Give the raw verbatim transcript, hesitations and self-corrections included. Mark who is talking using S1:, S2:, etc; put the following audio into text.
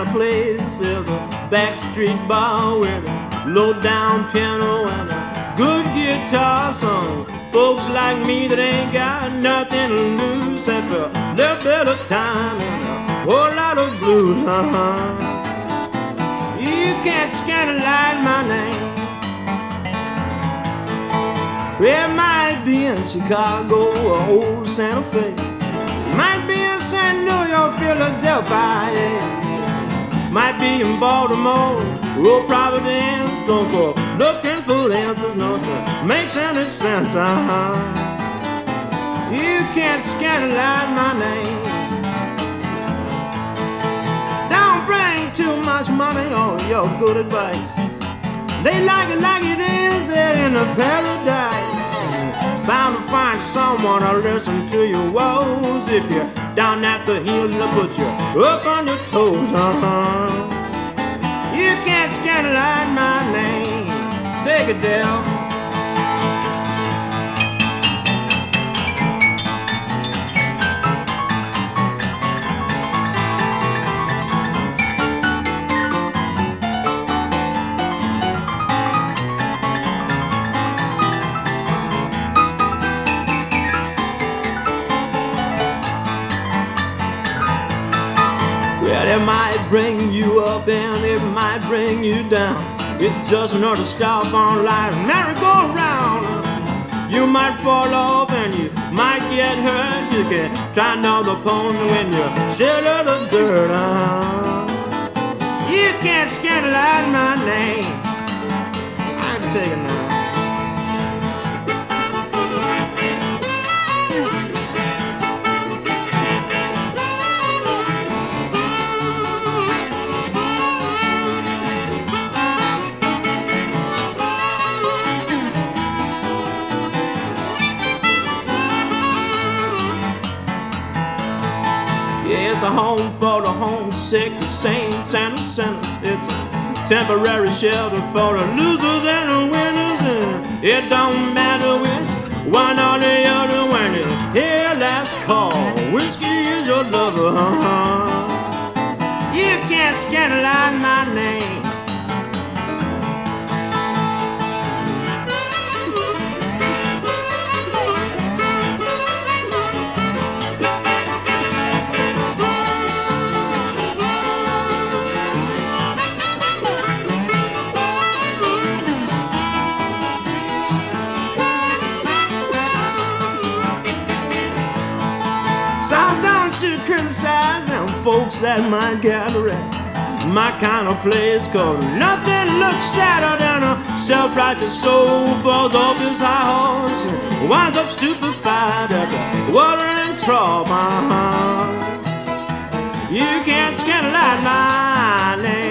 S1: of place is a backstreet bar with a low-down piano and a good guitar song. Folks like me that ain't got nothing to lose have a little bit of time and a whole lot of blues. Uh-huh. You can't scandalize my name. It might be in Chicago or old Santa Fe. It might be in Saint Louis or Philadelphia. Yeah. Might be in Baltimore or Providence. Don't go looking for answers, no, it makes any sense. Uh-huh. You can't scandalize my name. Don't bring too much money or your good advice. They like it like it is there in a paradise. Bound to find someone to listen to your woes. If you're down at the heels, they'll put you up on your toes. Uh-huh. You can't scandalize my name. Take it down. Well, it might bring you up and it might bring you down. It's just another stop on life's merry-go-round. You might fall off and you might get hurt. You can try another pony when you shed of the dirt. Uh-huh. You can't scandalize my name. I can take it now. Yeah, it's a home for the homesick, the saints and the sinners. It's a temporary shelter for the losers and the winners. And it don't matter which one or the other when you hear last call. Whiskey is your lover. Uh-huh. You can't scandalize my name. So don't you criticize them folks that might gather at my kind of place, cause nothing looks sadder than a self-righteous soul falls off his high horse and winds up stupefied at the watering trough. Uh-huh. You can't scandalize my name.